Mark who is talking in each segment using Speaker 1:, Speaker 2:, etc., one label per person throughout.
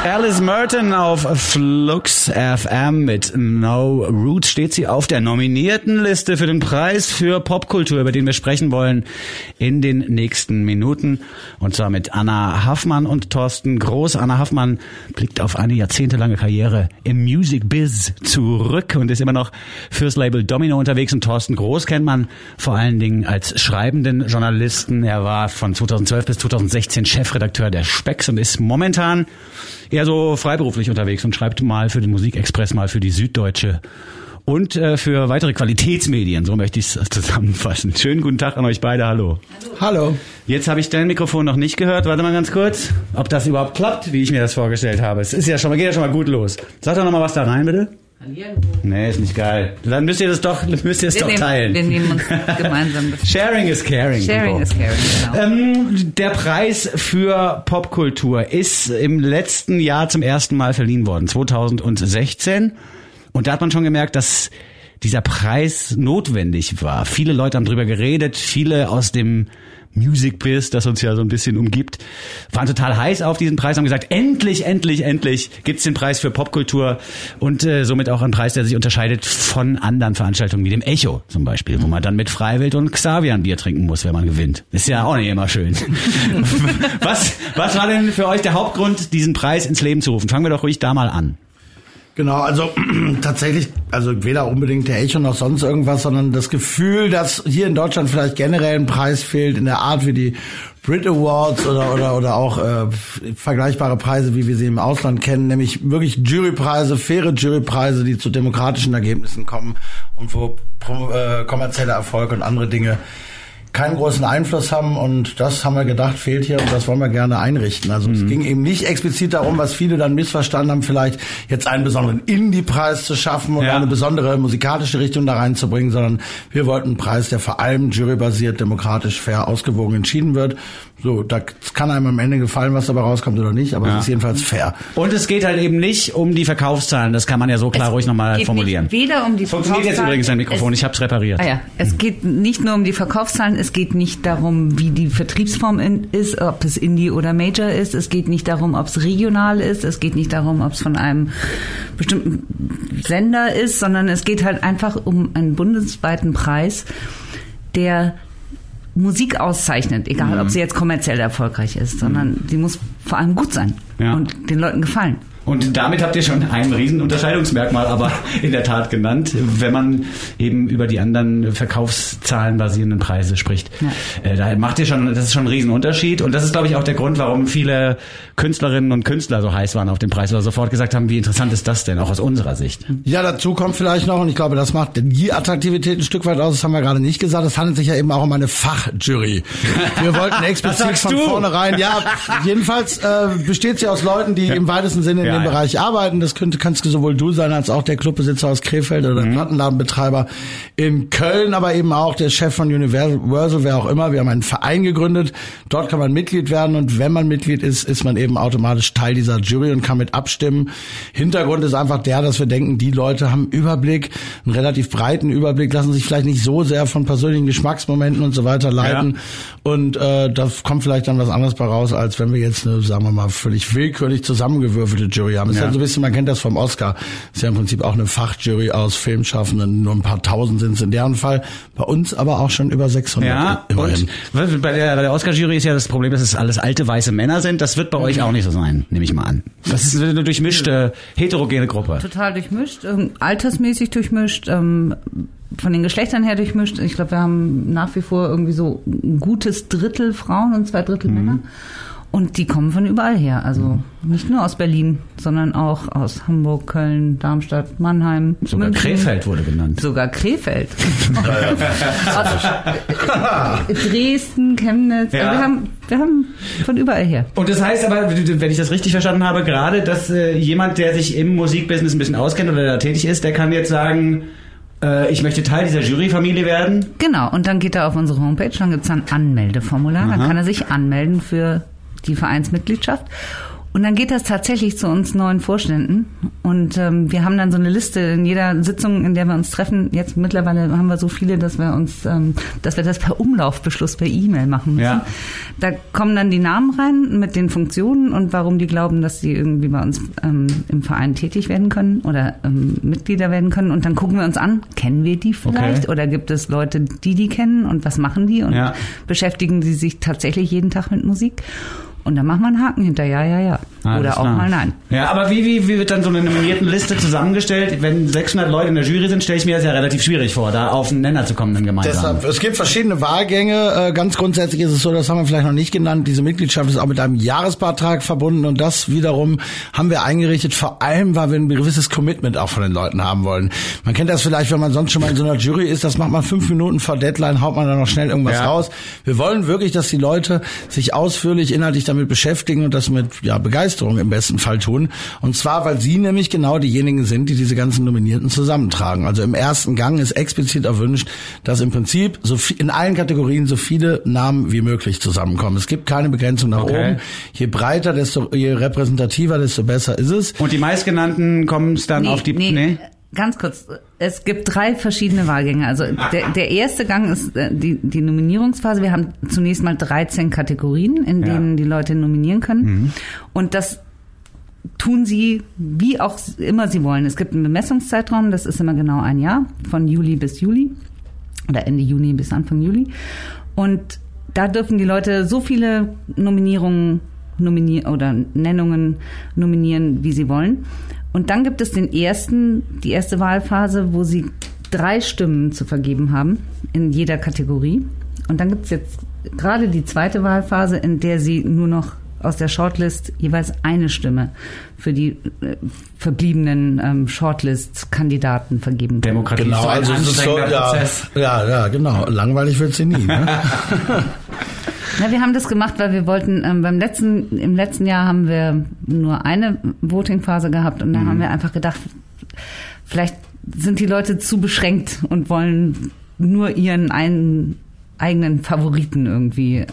Speaker 1: Alice Merton auf Flux FM mit No Roots steht sie auf der nominierten Liste für den Preis für Popkultur, über den wir sprechen wollen in den nächsten Minuten. Und zwar mit Anna Haffmann und Thorsten Groß. Anna Haffmann blickt auf eine jahrzehntelange Karriere im Music Biz zurück und ist immer noch fürs Label Domino unterwegs. Und Thorsten Groß kennt man vor allen Dingen als schreibenden Journalisten. Er war von 2012 bis 2016 Chefredakteur der Spex und ist momentan eher so freiberuflich unterwegs und schreibt mal für den Musikexpress, mal für die Süddeutsche und für weitere Qualitätsmedien. So möchte ich es zusammenfassen. Schönen guten Tag an euch beide. Hallo.
Speaker 2: Hallo.
Speaker 1: Jetzt habe ich dein Mikrofon noch nicht gehört. Warte mal ganz kurz, ob das überhaupt klappt, wie ich mir das vorgestellt habe. Es ist ja schon mal, geht ja schon mal gut los. Sag doch noch mal was da rein, bitte. Hallihallo. Nee, ist nicht geil. Dann müsst ihr es doch teilen.
Speaker 3: Wir nehmen uns gemeinsam das.
Speaker 1: Sharing is caring.
Speaker 3: Sharing is caring, genau.
Speaker 1: Der Preis für Popkultur ist im letzten Jahr zum ersten Mal verliehen worden, 2016. Und da hat man schon gemerkt, dass dieser Preis notwendig war. Viele Leute haben drüber geredet, viele aus dem Music Biz, das uns ja so ein bisschen umgibt, waren total heiß auf diesen Preis, haben gesagt, endlich gibt's den Preis für Popkultur und somit auch einen Preis, der sich unterscheidet von anderen Veranstaltungen wie dem Echo zum Beispiel, wo man dann mit Freiwild und Xavier ein Bier trinken muss, wenn man gewinnt. Ist ja auch nicht immer schön. Was war denn für euch der Hauptgrund, diesen Preis ins Leben zu rufen? Fangen wir doch ruhig da mal an.
Speaker 2: Genau, also tatsächlich, also weder unbedingt der Echo noch sonst irgendwas, sondern das Gefühl, dass hier in Deutschland vielleicht generell ein Preis fehlt in der Art wie die Brit Awards oder auch vergleichbare Preise, wie wir sie im Ausland kennen, nämlich wirklich Jurypreise, faire Jurypreise, die zu demokratischen Ergebnissen kommen und wo kommerzieller Erfolg und andere Dinge keinen großen Einfluss haben, und das haben wir gedacht, fehlt hier, und das wollen wir gerne einrichten. Also es ging eben nicht explizit darum, was viele dann missverstanden haben, vielleicht jetzt einen besonderen Indie-Preis zu schaffen und eine besondere musikalische Richtung da reinzubringen, sondern wir wollten einen Preis, der vor allem jurybasiert, demokratisch, fair, ausgewogen entschieden wird. So, da kann einem am Ende gefallen, was dabei rauskommt oder nicht, aber es ist jedenfalls fair.
Speaker 1: Und es geht halt eben nicht um die Verkaufszahlen, das kann man ja so klar ruhig nochmal formulieren.
Speaker 3: Weder um die
Speaker 1: Funktioniert jetzt übrigens dein Mikrofon, ich habe es repariert.
Speaker 3: Es geht nicht nur um die Verkaufszahlen, es geht nicht darum, wie die Vertriebsform ist, ob es Indie oder Major ist, es geht nicht darum, ob es regional ist, es geht nicht darum, ob es von einem bestimmten Sender ist, sondern es geht halt einfach um einen bundesweiten Preis, der Musik auszeichnet, egal ob sie jetzt kommerziell erfolgreich ist, sondern sie muss vor allem gut sein und den Leuten gefallen.
Speaker 1: Und damit habt ihr schon ein riesen Unterscheidungsmerkmal aber in der Tat genannt, wenn man eben über die anderen Verkaufszahlen basierenden Preise spricht. Ja. Da macht ihr schon, das ist schon ein Riesenunterschied, und das ist, glaube ich, auch der Grund, warum viele Künstlerinnen und Künstler so heiß waren auf den Preis oder sofort gesagt haben, wie interessant ist das denn, auch aus unserer Sicht?
Speaker 2: Ja, dazu kommt vielleicht noch, und ich glaube, das macht die Attraktivität ein Stück weit aus, das haben wir gerade nicht gesagt, es handelt sich ja eben auch um eine Fachjury. Wir wollten explizit von vornherein, jedenfalls besteht sie aus Leuten, die im weitesten Sinne in dem Bereich arbeiten. Das kannst du sowohl du sein, als auch der Clubbesitzer aus Krefeld oder der Plattenladenbetreiber in Köln, aber eben auch der Chef von Universal, wer auch immer. Wir haben einen Verein gegründet. Dort kann man Mitglied werden, und wenn man Mitglied ist, ist man eben automatisch Teil dieser Jury und kann mit abstimmen. Hintergrund ist einfach der, dass wir denken, die Leute haben Überblick, einen relativ breiten Überblick, lassen sich vielleicht nicht so sehr von persönlichen Geschmacksmomenten und so weiter leiten. Und da kommt vielleicht dann was anderes bei raus, als wenn wir jetzt eine, sagen wir mal, völlig willkürlich zusammengewürfelte Jury haben. Ist ja so ein bisschen, man kennt das vom Oscar, ist ja im Prinzip auch eine Fachjury aus Filmschaffenden, nur ein paar Tausend sind es in deren Fall, bei uns aber auch schon über 600 immerhin.
Speaker 1: Und bei der Oscar-Jury ist ja das Problem, dass es alles alte weiße Männer sind, das wird bei euch auch nicht so sein, nehme ich mal an. Das ist eine durchmischte, heterogene Gruppe.
Speaker 3: Total durchmischt, altersmäßig durchmischt, von den Geschlechtern her durchmischt. Ich glaube, wir haben nach wie vor irgendwie so ein gutes Drittel Frauen und 2 Drittel Männer. Und die kommen von überall her. Also nicht nur aus Berlin, sondern auch aus Hamburg, Köln, Darmstadt, Mannheim.
Speaker 1: Sogar München. Krefeld wurde genannt.
Speaker 3: Sogar Krefeld. Dresden, Chemnitz. Ja. Also wir haben von überall her.
Speaker 1: Und das heißt aber, wenn ich das richtig verstanden habe, gerade, dass jemand, der sich im Musikbusiness ein bisschen auskennt oder da tätig ist, der kann jetzt sagen, ich möchte Teil dieser Juryfamilie werden.
Speaker 3: Genau, und dann geht er auf unsere Homepage, dann gibt es ein Anmeldeformular, dann kann er sich anmelden für die Vereinsmitgliedschaft. Und dann geht das tatsächlich zu uns neuen Vorständen. Und wir haben dann so eine Liste in jeder Sitzung, in der wir uns treffen. Jetzt mittlerweile haben wir so viele, dass wir das per Umlaufbeschluss per E-Mail machen müssen. Ja. Da kommen dann die Namen rein mit den Funktionen und warum die glauben, dass sie irgendwie bei uns im Verein tätig werden können oder Mitglieder werden können. Und dann gucken wir uns an, kennen wir die vielleicht? Oder gibt es Leute, die kennen und was machen die? Und beschäftigen sie sich tatsächlich jeden Tag mit Musik? Und dann machen wir einen Haken hinter, ja. Oder auch mal nein.
Speaker 1: Ja, aber wie wird dann so eine Nominiertenliste zusammengestellt? Wenn 600 Leute in der Jury sind, stelle ich mir das ja relativ schwierig vor, da auf einen Nenner zu kommen dann gemeinsam.
Speaker 2: Deshalb, es gibt verschiedene Wahlgänge. Ganz grundsätzlich ist es so, das haben wir vielleicht noch nicht genannt, diese Mitgliedschaft ist auch mit einem Jahresbeitrag verbunden und das wiederum haben wir eingerichtet, vor allem, weil wir ein gewisses Commitment auch von den Leuten haben wollen. Man kennt das vielleicht, wenn man sonst schon mal in so einer Jury ist, das macht man 5 Minuten vor Deadline, haut man dann noch schnell irgendwas raus. Wir wollen wirklich, dass die Leute sich ausführlich inhaltlich damit beschäftigen und das mit Begeisterung im besten Fall tun. Und zwar, weil sie nämlich genau diejenigen sind, die diese ganzen Nominierten zusammentragen. Also im ersten Gang ist explizit erwünscht, dass im Prinzip in allen Kategorien so viele Namen wie möglich zusammenkommen. Es gibt keine Begrenzung nach oben. Je breiter, je repräsentativer, desto besser ist es.
Speaker 1: Und die meistgenannten kommen es dann auf die... Nee.
Speaker 3: Ganz kurz, es gibt 3 verschiedene Wahlgänge. Also der erste Gang ist die Nominierungsphase. Wir haben zunächst mal 13 Kategorien, in denen die Leute nominieren können. Mhm. Und das tun sie, wie auch immer sie wollen. Es gibt einen Bemessungszeitraum, das ist immer genau ein Jahr, von Juli bis Juli oder Ende Juni bis Anfang Juli. Und da dürfen die Leute so viele Nennungen nominieren, wie sie wollen. Und dann gibt es die erste Wahlphase, wo sie 3 Stimmen zu vergeben haben in jeder Kategorie. Und dann gibt es jetzt gerade die zweite Wahlphase, in der sie nur noch aus der Shortlist jeweils eine Stimme für die verbliebenen Shortlist-Kandidaten vergeben können.
Speaker 1: Demokratie
Speaker 2: genau,
Speaker 1: ist so ein
Speaker 2: also
Speaker 1: anstrengender Prozess.
Speaker 2: Ja, genau. Langweilig wird sie nie. Ne?
Speaker 3: Na, wir haben das gemacht, weil wir wollten, im letzten Jahr haben wir nur eine Voting-Phase gehabt und da haben wir einfach gedacht, vielleicht sind die Leute zu beschränkt und wollen nur ihren eigenen Favoriten irgendwie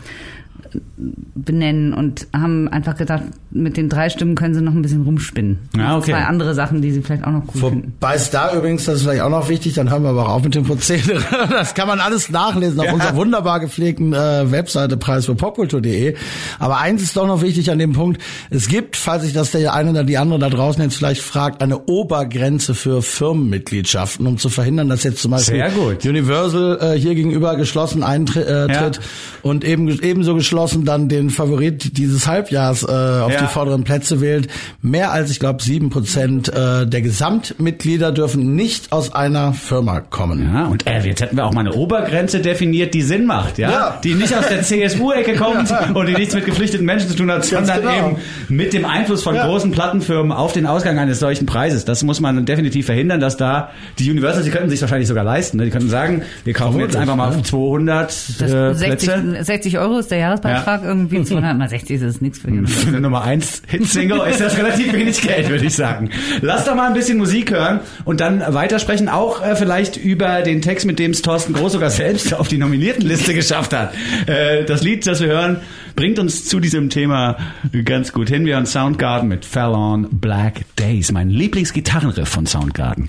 Speaker 3: benennen und haben einfach gedacht, mit den 3 Stimmen können sie noch ein bisschen rumspinnen.
Speaker 1: Ja, okay.
Speaker 3: 2 andere Sachen, die sie vielleicht auch noch cool finden.
Speaker 2: Wobei es da übrigens, das ist vielleicht auch noch wichtig, dann hören wir aber auch mit dem Prozedere. Das kann man alles nachlesen auf unserer wunderbar gepflegten Webseite preisfürpopkultur.de. Aber eins ist doch noch wichtig an dem Punkt, es gibt, falls sich das der eine oder die andere da draußen jetzt vielleicht fragt, eine Obergrenze für Firmenmitgliedschaften, um zu verhindern, dass jetzt zum Beispiel Universal hier gegenüber geschlossen eintritt und ebenso geschlossen dann den Favorit dieses Halbjahrs auf die vorderen Plätze wählt. Mehr als, ich glaube, 7% der Gesamtmitglieder dürfen nicht aus einer Firma kommen.
Speaker 1: Ja, und jetzt hätten wir auch mal eine Obergrenze definiert, die Sinn macht, die nicht aus der CSU-Ecke kommt und die nichts mit geflüchteten Menschen zu tun hat, sondern eben mit dem Einfluss von großen Plattenfirmen auf den Ausgang eines solchen Preises. Das muss man definitiv verhindern, dass da die Universal, sie könnten sich wahrscheinlich sogar leisten, ne? Die könnten sagen, wir kaufen jetzt einfach mal 200 Plätze.
Speaker 3: 60 € ist der Jahresbeitrag, irgendwie 200 mal 60 ist nichts für ihn.
Speaker 1: Für eine Nummer 1 Hitsingle ist das relativ wenig Geld, würde ich sagen. Lass doch mal ein bisschen Musik hören und dann weitersprechen, auch vielleicht über den Text, mit dem es Thorsten Groß sogar selbst auf die Nominiertenliste geschafft hat. Das Lied, das wir hören, bringt uns zu diesem Thema ganz gut hin. Wir hören Soundgarden mit Fell on Black Days, mein Lieblingsgitarrenriff von Soundgarden.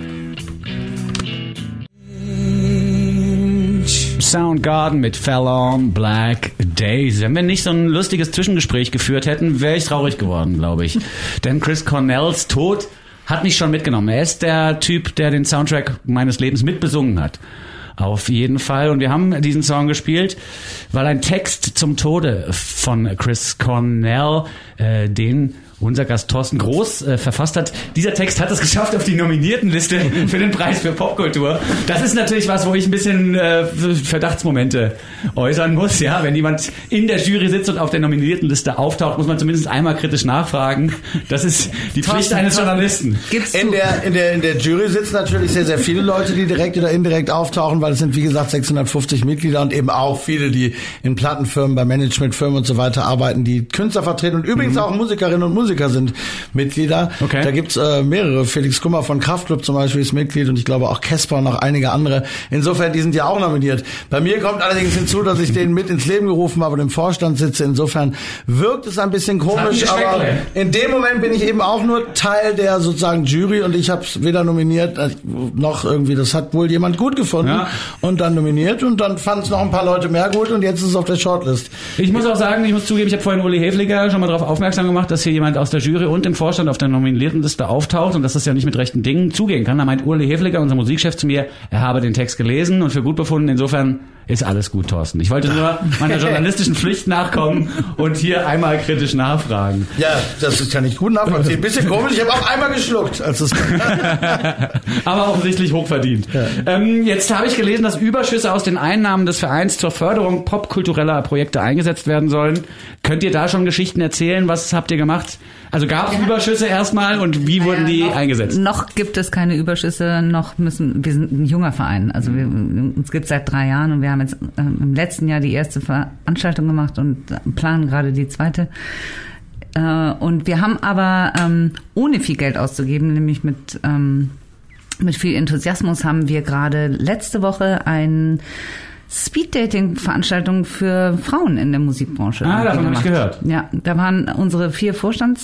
Speaker 1: Soundgarden mit Fell on Black Days. Wenn wir nicht so ein lustiges Zwischengespräch geführt hätten, wäre ich traurig geworden, glaube ich. Denn Chris Cornells Tod hat mich schon mitgenommen. Er ist der Typ, der den Soundtrack meines Lebens mitbesungen hat. Auf jeden Fall. Und wir haben diesen Song gespielt, weil ein Text zum Tode von Chris Cornell, den unser Gast Thorsten Groß verfasst hat. Dieser Text hat es geschafft auf die Nominiertenliste für den Preis für Popkultur. Das ist natürlich was, wo ich ein bisschen Verdachtsmomente äußern muss. Ja, wenn jemand in der Jury sitzt und auf der Nominiertenliste auftaucht, muss man zumindest einmal kritisch nachfragen. Das ist die Pflicht eines Journalisten.
Speaker 2: In der Jury sitzen natürlich sehr, sehr viele Leute, die direkt oder indirekt auftauchen, weil es sind, wie gesagt, 650 Mitglieder und eben auch viele, die in Plattenfirmen, bei Managementfirmen und so weiter arbeiten, die Künstler vertreten und übrigens auch Musikerinnen und Musiker Musiker sind Mitglieder.
Speaker 1: Okay.
Speaker 2: Da gibt's mehrere. Felix Kummer von Kraftklub zum Beispiel ist Mitglied und ich glaube auch Casper und noch einige andere. Insofern, die sind ja auch nominiert. Bei mir kommt allerdings hinzu, dass ich den mit ins Leben gerufen habe und im Vorstand sitze. Insofern wirkt es ein bisschen komisch, aber in dem Moment bin ich eben auch nur Teil der sozusagen Jury und ich habe es weder nominiert noch irgendwie, das hat wohl jemand gut gefunden und dann nominiert und dann fanden es noch ein paar Leute mehr gut und jetzt ist es auf der Shortlist.
Speaker 1: Ich muss auch sagen, ich muss zugeben, ich habe vorhin Uli Hefliger schon mal darauf aufmerksam gemacht, dass hier jemand aus der Jury und im Vorstand auf der Nominiertenliste auftaucht und dass das ja nicht mit rechten Dingen zugehen kann. Da meint Uli Hefliger, unser Musikchef, zu mir, er habe den Text gelesen und für gut befunden. Insofern ist alles gut, Thorsten. Ich wollte nur meiner journalistischen Pflicht nachkommen und hier einmal kritisch nachfragen.
Speaker 2: Ja, das kann ich gut nachvollziehen. Bisschen komisch, ich habe auch einmal geschluckt. Als es
Speaker 1: aber offensichtlich hochverdient. Ja. Jetzt habe ich gelesen, dass Überschüsse aus den Einnahmen des Vereins zur Förderung popkultureller Projekte eingesetzt werden sollen. Könnt ihr da schon Geschichten erzählen? Was habt ihr gemacht? Also gab es Überschüsse erstmal und wie wurden die eingesetzt?
Speaker 3: Noch gibt es keine Überschüsse, wir sind ein junger Verein. Also uns gibt es seit 3 Jahren und wir haben jetzt im letzten Jahr die erste Veranstaltung gemacht und planen gerade die zweite. Und wir haben aber, ohne viel Geld auszugeben, nämlich mit viel Enthusiasmus, haben wir gerade letzte Woche ein Speed-Dating-Veranstaltung für Frauen in der Musikbranche.
Speaker 1: Davon habe ich gehört.
Speaker 3: Ja, da waren unsere 4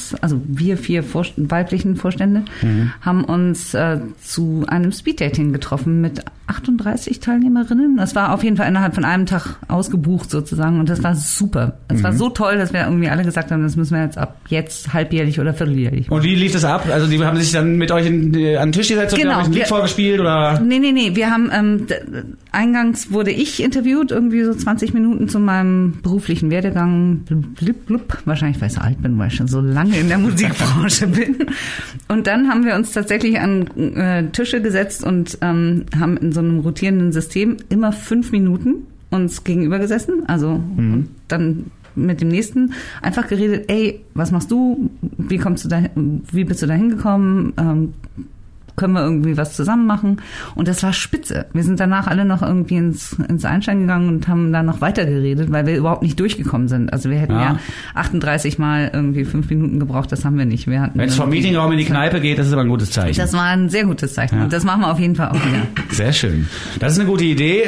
Speaker 3: weiblichen Vorstände, haben uns zu einem Speed-Dating getroffen mit 38 Teilnehmerinnen. Das war auf jeden Fall innerhalb von einem Tag ausgebucht sozusagen und das war super. Es war so toll, dass wir irgendwie alle gesagt haben, das müssen wir jetzt halbjährlich oder vierteljährlich machen.
Speaker 1: Und wie lief das ab? Also die haben sich dann mit euch an den Tisch gesetzt und haben euch ein Lied vorgespielt oder?
Speaker 3: Nee. Wir haben eingangs wurde ich interviewt, irgendwie so 20 Minuten zu meinem beruflichen Werdegang. Wahrscheinlich, weil ich so alt bin, weil ich schon so lange in der Musikbranche bin. Und dann haben wir uns tatsächlich an Tische gesetzt und haben in so einem rotierenden System immer 5 Minuten uns gegenüber gesessen. Also und dann mit dem nächsten einfach geredet, ey, was machst du? Wie bist du da hingekommen? Können wir irgendwie was zusammen machen? Und das war spitze. Wir sind danach alle noch irgendwie ins Einstein gegangen und haben dann noch weiter geredet, weil wir überhaupt nicht durchgekommen sind. Also wir hätten ja 38 Mal irgendwie 5 Minuten gebraucht, das haben wir nicht. Wenn
Speaker 1: es vom Meetingraum in die Kneipe geht, das ist aber ein gutes Zeichen.
Speaker 3: Das war ein sehr gutes Zeichen. Ja. Und das machen wir auf jeden Fall auch wieder.
Speaker 1: Sehr schön. Das ist eine gute Idee.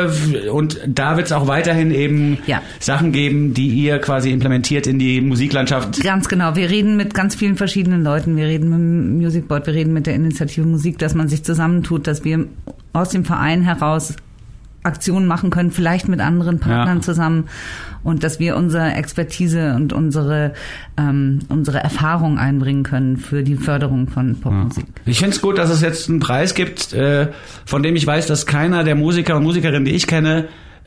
Speaker 1: Und da wird es auch weiterhin eben Sachen geben, die ihr quasi implementiert in die Musiklandschaft.
Speaker 3: Ganz genau. Wir reden mit ganz vielen verschiedenen Leuten. Wir reden mit dem Music Board, wir reden mit der Initiative Musik, dass man sich zusammentut, dass wir aus dem Verein heraus Aktionen machen können, vielleicht mit anderen Partnern zusammen und dass wir unsere Expertise und unsere Erfahrung einbringen können für die Förderung von Popmusik. Ich
Speaker 1: finde es gut, dass es jetzt einen Preis gibt, von dem ich weiß, dass keiner der Musiker und Musikerinnen, die ich kenne,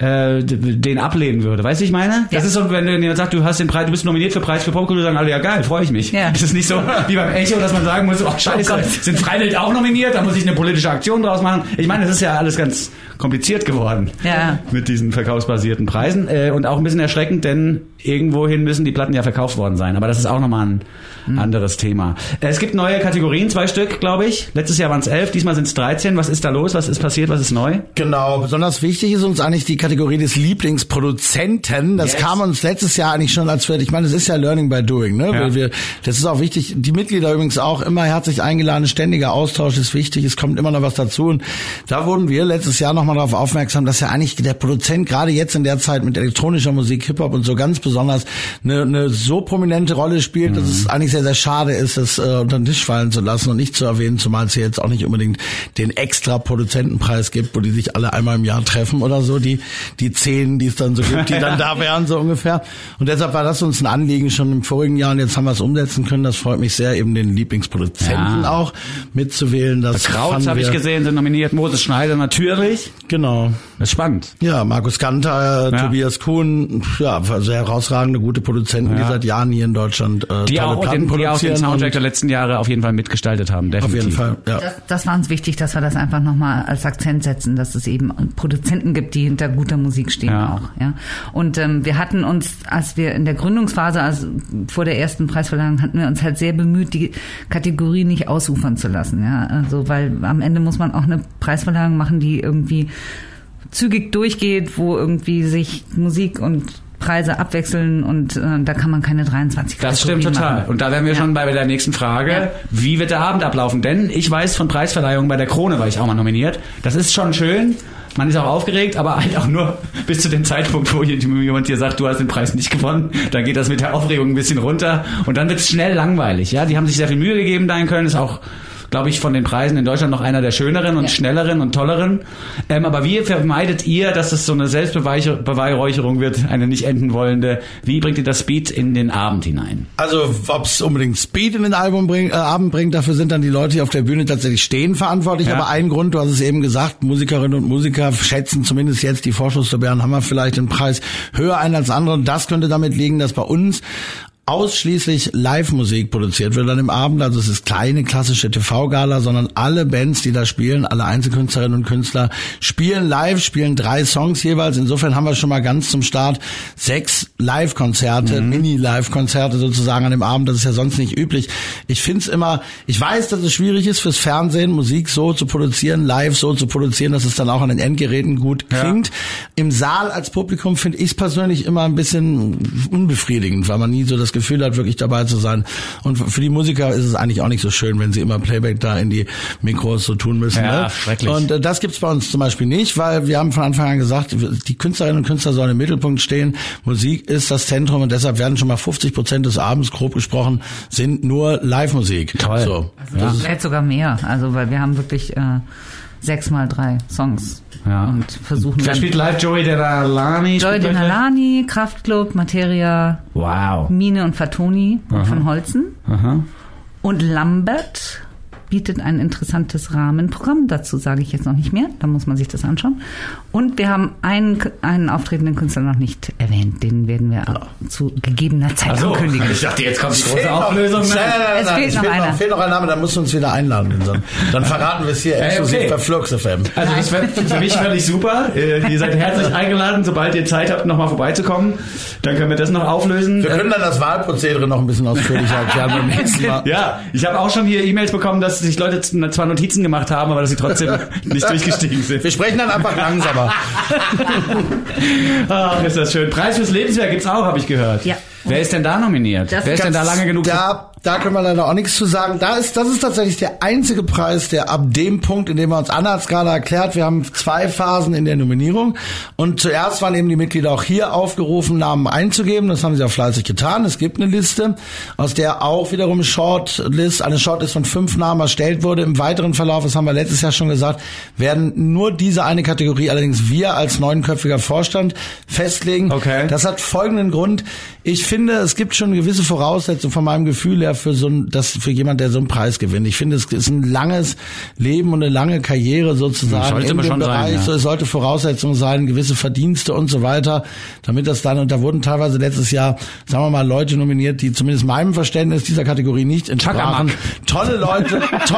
Speaker 1: den ablehnen würde. Weißt du, ich meine? Das ist so, wenn jemand sagt, du bist nominiert für Preis für Popkultur, sagen alle, ja geil, freue ich mich. Ja. Das ist nicht so wie beim Echo, dass man sagen muss, oh scheiße, sind Freiwild auch nominiert, da muss ich eine politische Aktion draus machen. Ich meine, das ist ja alles ganz kompliziert geworden mit diesen verkaufsbasierten Preisen und auch ein bisschen erschreckend, denn irgendwohin müssen die Platten ja verkauft worden sein. Aber das ist auch nochmal ein anderes Thema. Es gibt neue Kategorien, 2 Stück, glaube ich. Letztes Jahr waren es 11, diesmal sind es 13. Was ist da los? Was ist passiert? Was ist neu?
Speaker 2: Genau, besonders wichtig ist uns eigentlich die Kategorie des Lieblingsproduzenten. Das kam uns letztes Jahr eigentlich schon ich meine, es ist ja Learning by Doing, ne? Ja. Das ist auch wichtig. Die Mitglieder übrigens auch immer herzlich eingeladen. Ständiger Austausch ist wichtig. Es kommt immer noch was dazu. Und da wurden wir letztes Jahr nochmal darauf aufmerksam, dass ja eigentlich der Produzent gerade jetzt in der Zeit mit elektronischer Musik, Hip-Hop und so ganz besonders eine so prominente Rolle spielt, dass es eigentlich sehr, sehr schade ist, das unter den Tisch fallen zu lassen und nicht zu erwähnen, zumal es hier jetzt auch nicht unbedingt den extra Produzentenpreis gibt, wo die sich alle einmal im Jahr treffen oder so, die 10, die es dann so gibt, die dann da wären, so ungefähr. Und deshalb war das uns ein Anliegen schon im vorigen Jahr und jetzt haben wir es umsetzen können. Das freut mich sehr, eben den Lieblingsproduzenten auch mitzuwählen. Das
Speaker 1: Krauts habe ich gesehen, sind nominiert, Moses Schneider natürlich.
Speaker 2: Genau.
Speaker 1: Das ist spannend.
Speaker 2: Ja, Markus Ganter, Tobias Kuhn, sehr herausragende, gute Produzenten, die seit Jahren hier in Deutschland
Speaker 1: die auch den Soundtrack der letzten Jahre auf jeden Fall mitgestaltet haben. Definitiv.
Speaker 2: Auf jeden Fall, ja.
Speaker 3: Das war uns wichtig, dass wir das einfach nochmal als Akzent setzen, dass es eben Produzenten gibt, die hinter guter Musik stehen auch. Ja. Und wir hatten uns, als wir in der Gründungsphase, also vor der ersten Preisverleihung, hatten wir uns halt sehr bemüht, die Kategorie nicht ausufern zu lassen. Ja. Also, weil am Ende muss man auch eine Preisverleihung machen, die irgendwie zügig durchgeht, wo irgendwie sich Musik und Preise abwechseln und da kann man keine 23
Speaker 1: Das stimmt total.
Speaker 3: machen.
Speaker 1: Und da wären wir schon bei der nächsten Frage. Wie wird der Abend ablaufen? Denn ich weiß von Preisverleihungen bei der Krone, war ich auch mal nominiert. Das ist schon schön. Man ist auch aufgeregt, aber halt auch nur bis zu dem Zeitpunkt, wo jemand dir sagt, du hast den Preis nicht gewonnen. Dann geht das mit der Aufregung ein bisschen runter und dann wird es schnell langweilig. Ja, die haben sich sehr viel Mühe gegeben da in Köln. Ist auch, glaube ich, von den Preisen in Deutschland noch einer der schöneren und schnelleren und tolleren. Aber wie vermeidet ihr, dass es so eine Selbstbeweihräucherung wird, eine nicht enden wollende? Wie bringt ihr das Speed in den Abend hinein?
Speaker 2: Also, ob es unbedingt Speed in den Abend bringt, dafür sind dann die Leute, die auf der Bühne tatsächlich stehen, verantwortlich. Ja. Aber ein Grund, du hast es eben gesagt, Musikerinnen und Musiker schätzen zumindest jetzt, die Vorschusslorbeeren haben wir vielleicht den Preis höher ein als andere. Und das könnte damit liegen, dass bei uns ausschließlich Live-Musik produziert wird an dem Abend. Also es ist keine klassische TV-Gala, sondern alle Bands, die da spielen, alle Einzelkünstlerinnen und Künstler spielen live, spielen 3 Songs jeweils. Insofern haben wir schon mal ganz zum Start 6 Live-Konzerte, Mini-Live-Konzerte sozusagen an dem Abend. Das ist ja sonst nicht üblich. Ich find's immer, ich weiß, dass es schwierig ist fürs Fernsehen, Musik so zu produzieren, live so zu produzieren, dass es dann auch an den Endgeräten gut klingt. Ja. Im Saal als Publikum finde ich es persönlich immer ein bisschen unbefriedigend, weil man nie so das Gefühl hat, wirklich dabei zu sein. Und für die Musiker ist es eigentlich auch nicht so schön, wenn sie immer Playback da in die Mikros so tun müssen.
Speaker 1: Ja,
Speaker 2: ne?
Speaker 1: Schrecklich.
Speaker 2: Und das gibt's bei uns zum Beispiel nicht, weil wir haben von Anfang an gesagt, die Künstlerinnen und Künstler sollen im Mittelpunkt stehen. Musik ist das Zentrum und deshalb werden schon mal 50% des Abends, grob gesprochen, sind nur Live-Musik.
Speaker 1: Toll.
Speaker 2: So.
Speaker 3: Also vielleicht sogar mehr, also weil wir haben wirklich 6x3 Songs.
Speaker 1: Ja.
Speaker 3: Und versuchen.
Speaker 1: Wer spielt live? Joey Denalani?
Speaker 3: Joey Denalani, Kraftklub, Materia,
Speaker 1: wow.
Speaker 3: Mine und Fatoni von Holzen.
Speaker 1: Aha.
Speaker 3: Und Lambert bietet ein interessantes Rahmenprogramm. Dazu sage ich jetzt noch nicht mehr. Da muss man sich das anschauen. Und wir haben einen auftretenden Künstler noch nicht erwähnt. Den werden wir zu gegebener Zeit ankündigen.
Speaker 1: Ich dachte, jetzt kommt die große Auflösung.
Speaker 3: Es fehlt noch einer.
Speaker 2: Fehlt noch ein Name, dann musst du uns wieder einladen. Dann verraten wir es hier exklusiv bei Flux FM.
Speaker 1: Also das wäre für mich völlig super. Ihr seid herzlich eingeladen, sobald ihr Zeit habt, nochmal vorbeizukommen. Dann können wir das noch auflösen.
Speaker 2: Wir können dann das Wahlprozedere noch ein bisschen ausführlicher erklären beim nächsten Mal.
Speaker 1: Ja, ich habe auch schon hier E-Mails bekommen, dass sich Leute zwar Notizen gemacht haben, aber dass sie trotzdem nicht durchgestiegen sind.
Speaker 2: Wir sprechen dann einfach langsamer.
Speaker 1: Ach, ist das schön. Preis fürs Lebenswerk gibt's auch, habe ich gehört.
Speaker 3: Ja.
Speaker 1: Wer ist denn da nominiert? Wer ist denn da lange genug?
Speaker 2: Da können wir leider auch nichts zu sagen. Das ist tatsächlich der einzige Preis, der ab dem Punkt, in dem wir uns Anna hat es gerade erklärt, wir haben 2 Phasen in der Nominierung. Und zuerst waren eben die Mitglieder auch hier aufgerufen, Namen einzugeben. Das haben sie auch fleißig getan. Es gibt eine Liste, aus der auch wiederum eine Shortlist von 5 Namen erstellt wurde. Im weiteren Verlauf, das haben wir letztes Jahr schon gesagt, werden nur diese eine Kategorie, allerdings wir als 9-köpfiger Vorstand festlegen.
Speaker 1: Okay.
Speaker 2: Das hat folgenden Grund. Ich finde, es gibt schon eine gewisse Voraussetzung von meinem Gefühl her für jemand, der so einen Preis gewinnt. Ich finde, es ist ein langes Leben und eine lange Karriere sozusagen in dem Bereich. So, es sollte Voraussetzung sein, gewisse Verdienste und so weiter, damit das dann, und da wurden teilweise letztes Jahr, sagen wir mal, Leute nominiert, die zumindest meinem Verständnis dieser Kategorie nicht entsprachen. Tolle Leute,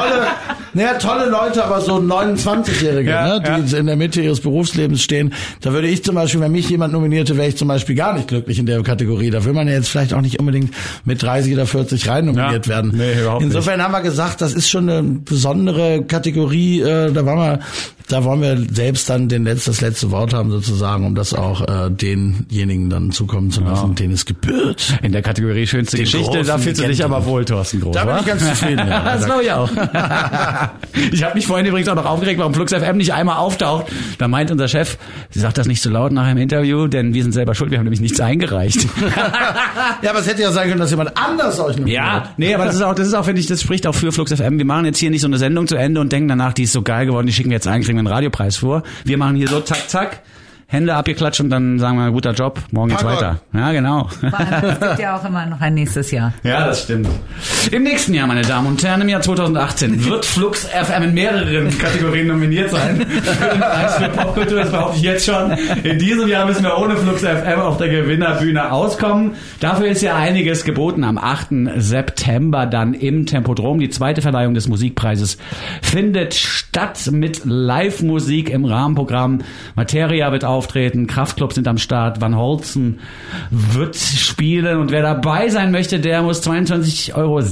Speaker 2: aber so 29-Jährige, die in der Mitte ihres Berufslebens stehen. Da würde ich zum Beispiel, wenn mich jemand nominierte, wäre ich zum Beispiel gar nicht glücklich in der Kategorie. Da will man ja jetzt vielleicht auch nicht unbedingt mit 30 oder 40 rein nominiert werden.
Speaker 1: Nee,
Speaker 2: insofern haben wir gesagt, das ist schon eine besondere Kategorie. Da wollen wir selbst dann das letzte Wort haben sozusagen, um das auch denjenigen dann zukommen zu lassen, denen es gebührt.
Speaker 1: In der Kategorie schönste Geschichte, da fühlst du dich aber wohl, Thorsten Groß.
Speaker 2: Da bin ich ganz zufrieden. Ja,
Speaker 1: das glaube ich auch. Ich habe mich vorhin übrigens auch noch aufgeregt, warum Flux FM nicht einmal auftaucht. Da meint unser Chef, sie sagt das nicht so laut nach einem Interview, denn wir sind selber schuld, wir haben nämlich nichts eingereicht.
Speaker 2: Ja, aber es hätte ja sein können, dass jemand anders euch nominiert.
Speaker 1: Ja, nee, aber das ist auch, finde ich, das spricht auch für Flux FM. Wir machen jetzt hier nicht so eine Sendung zu Ende und denken danach, die ist so geil geworden, die schicken wir jetzt ein, kriegen wir einen Radiopreis vor. Wir machen hier so zack, zack, Hände abgeklatscht und dann sagen wir, guter Job, morgen geht's weiter. Ja, genau.
Speaker 3: Es gibt ja auch immer noch ein nächstes Jahr.
Speaker 1: Ja, das stimmt. Im nächsten Jahr, meine Damen und Herren, im Jahr 2018, wird Flux FM in mehreren Kategorien nominiert sein. Für den Preis für Popkultur, das behaupte ich jetzt schon. In diesem Jahr müssen wir ohne Flux FM auf der Gewinnerbühne auskommen. Dafür ist ja einiges geboten. Am 8. September dann im Tempodrom. Die zweite Verleihung des Musikpreises findet statt mit Live-Musik im Rahmenprogramm. Materia wird auftreten, Kraftklub sind am Start, Van Holzen wird spielen und wer dabei sein möchte, der muss 22,60 €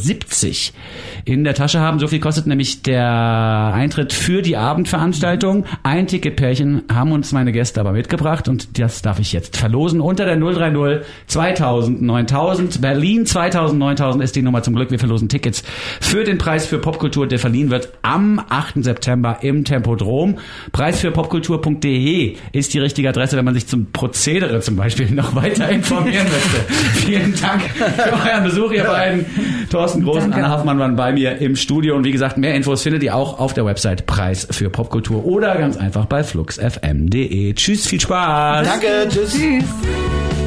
Speaker 1: € in der Tasche haben. So viel kostet nämlich der Eintritt für die Abendveranstaltung. Ein Ticketpärchen haben uns meine Gäste aber mitgebracht und das darf ich jetzt verlosen unter der 030 2000 9000. Berlin 2000 9000 ist die Nummer zum Glück. Wir verlosen Tickets für den Preis für Popkultur, der verliehen wird am 8. September im Tempodrom. Preisfürpopkultur.de ist die richtige Adresse, wenn man sich zum Prozedere zum Beispiel noch weiter informieren möchte. Vielen Dank für euren Besuch, ihr beiden. Thorsten Groß und Anna Hoffmann waren bei mir im Studio. Und wie gesagt, mehr Infos findet ihr auch auf der Website Preis für Popkultur oder ganz einfach bei fluxfm.de. Tschüss, viel Spaß.
Speaker 2: Danke, tschüss.